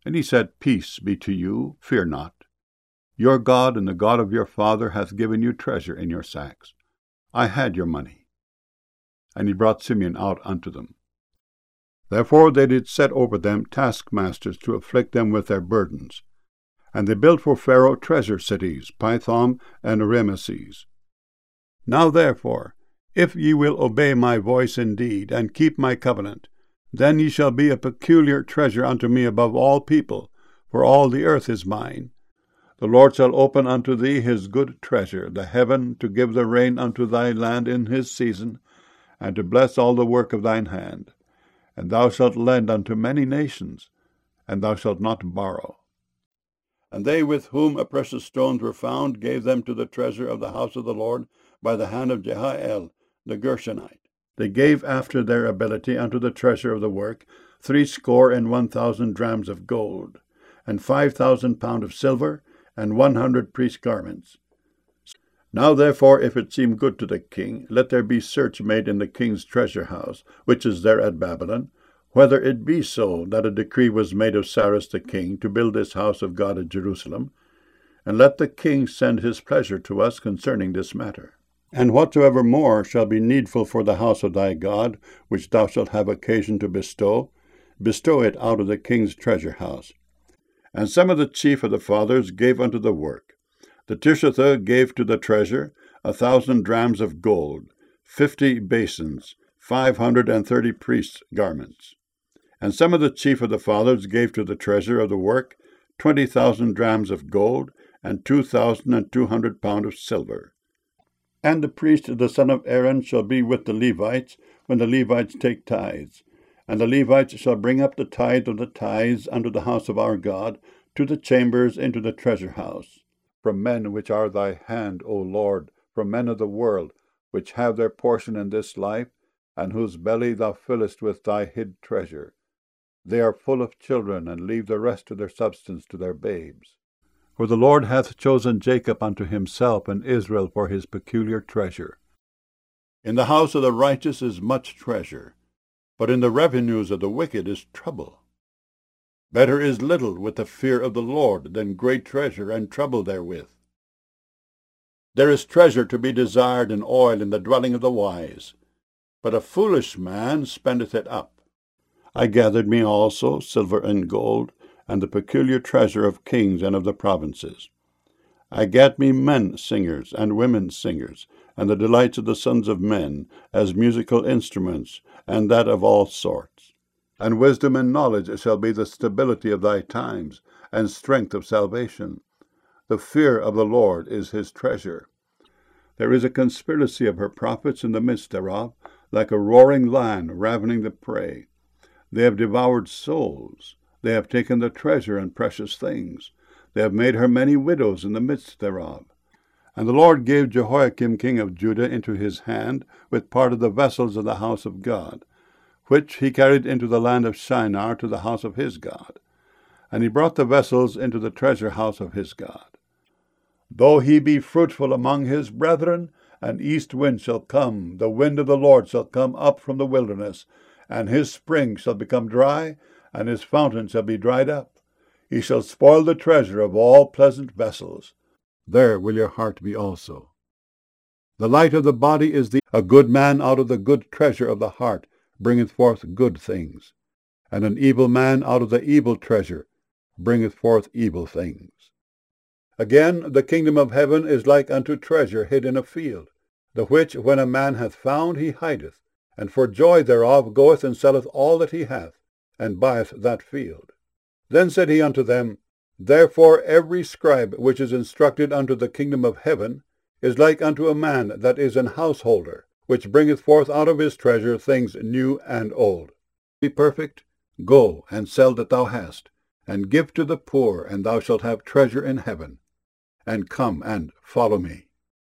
And he said, Peace be to you, fear not. Your God and the God of your father hath given you treasure in your sacks. I had your money. And he brought Simeon out unto them. Therefore they did set over them taskmasters to afflict them with their burdens. And they built for Pharaoh treasure cities, Pithom and Rameses. Now therefore, if ye will obey my voice indeed, and keep my covenant, then ye shall be a peculiar treasure unto me above all people, for all the earth is mine. The Lord shall open unto thee his good treasure, the heaven, to give the rain unto thy land in his season, and to bless all the work of thine hand. And thou shalt lend unto many nations, and thou shalt not borrow. And they with whom precious stones were found gave them to the treasure of the house of the Lord by the hand of Jehiel the Gershonite. They gave after their ability unto the treasure of the work 61,000 drams of gold, and 5,000 pound of silver, and 100 priest garments. Now therefore, if it seem good to the king, let there be search made in the king's treasure house, which is there at Babylon, whether it be so that a decree was made of Cyrus the king to build this house of God at Jerusalem, and let the king send his pleasure to us concerning this matter. And whatsoever more shall be needful for the house of thy God, which thou shalt have occasion to bestow, bestow it out of the king's treasure house. And some of the chief of the fathers gave unto the work. The Tirshatha gave to the treasure 1,000 drams of gold, 50 basins, 530 priests' garments. And some of the chief of the fathers gave to the treasure of the work 20,000 drams of gold, and 2,200 pound of silver. And the priest, the son of Aaron, shall be with the Levites, when the Levites take tithes. And the Levites shall bring up the tithe of the tithes unto the house of our God, to the chambers into the treasure house. From men which are thy hand, O Lord, from men of the world, which have their portion in this life, and whose belly thou fillest with thy hid treasure. They are full of children, and leave the rest of their substance to their babes. For the Lord hath chosen Jacob unto himself, and Israel for his peculiar treasure. In the house of the righteous is much treasure, but in the revenues of the wicked is trouble. Better is little with the fear of the Lord than great treasure and trouble therewith. There is treasure to be desired and oil in the dwelling of the wise, but a foolish man spendeth it up. I gathered me also silver and gold, and the peculiar treasure of kings and of the provinces. I gat me men singers and women singers, and the delights of the sons of men, as musical instruments, and that of all sorts. And wisdom and knowledge shall be the stability of thy times, and strength of salvation. The fear of the Lord is his treasure. There is a conspiracy of her prophets in the midst thereof, like a roaring lion ravening the prey. They have devoured souls. They have taken the treasure and precious things. They have made her many widows in the midst thereof. And the Lord gave Jehoiakim king of Judah into his hand, with part of the vessels of the house of God, which he carried into the land of Shinar to the house of his God. And he brought the vessels into the treasure house of his God. Though he be fruitful among his brethren, an east wind shall come, the wind of the Lord shall come up from the wilderness, and his spring shall become dry, and his fountain shall be dried up. He shall spoil the treasure of all pleasant vessels. There will your heart be also. The light of the body is a good man out of the good treasure of the heart bringeth forth good things, and an evil man out of the evil treasure bringeth forth evil things. Again, the kingdom of heaven is like unto treasure hid in a field, the which when a man hath found he hideth, and for joy thereof goeth and selleth all that he hath, and buyeth that field. Then said he unto them, Therefore every scribe which is instructed unto the kingdom of heaven is like unto a man that is an householder, which bringeth forth out of his treasure things new and old. Be perfect, go and sell that thou hast, and give to the poor, and thou shalt have treasure in heaven. And come and follow me.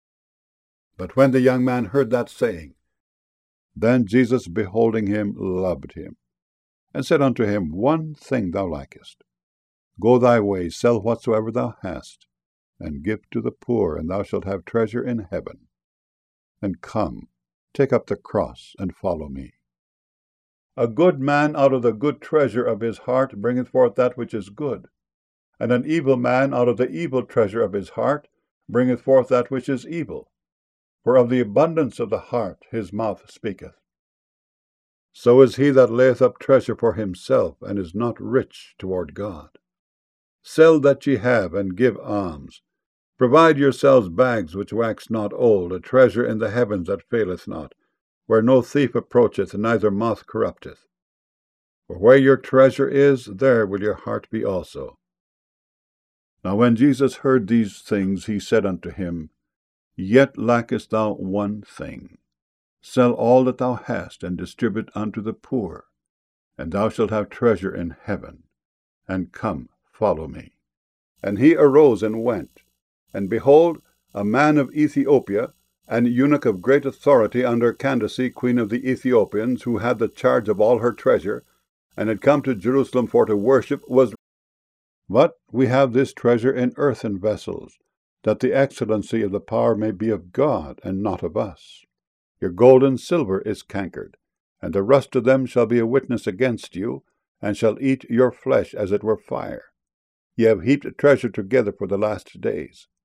But when the young man heard that saying, then Jesus, beholding him, loved him, and said unto him, One thing thou lackest. Go thy way, sell whatsoever thou hast, and give to the poor, and thou shalt have treasure in heaven. And come, take up the cross, and follow me. A good man out of the good treasure of his heart bringeth forth that which is good, and an evil man out of the evil treasure of his heart bringeth forth that which is evil. For of the abundance of the heart his mouth speaketh. So is he that layeth up treasure for himself, and is not rich toward God. Sell that ye have, and give alms. Provide yourselves bags which wax not old, a treasure in the heavens that faileth not, where no thief approacheth, neither moth corrupteth. For where your treasure is, there will your heart be also. Now when Jesus heard these things, he said unto him, Yet lackest thou one thing. Sell all that thou hast, and distribute unto the poor, and thou shalt have treasure in heaven. And come, follow me. And he arose and went. And behold, a man of Ethiopia, an eunuch of great authority under Candace, queen of the Ethiopians, who had the charge of all her treasure, and had come to Jerusalem for to worship, was. But we have this treasure in earthen vessels, that the excellency of the power may be of God, and not of us. Your gold and silver is cankered, and the rust of them shall be a witness against you, and shall eat your flesh as it were fire. Ye have heaped treasure together for the last days.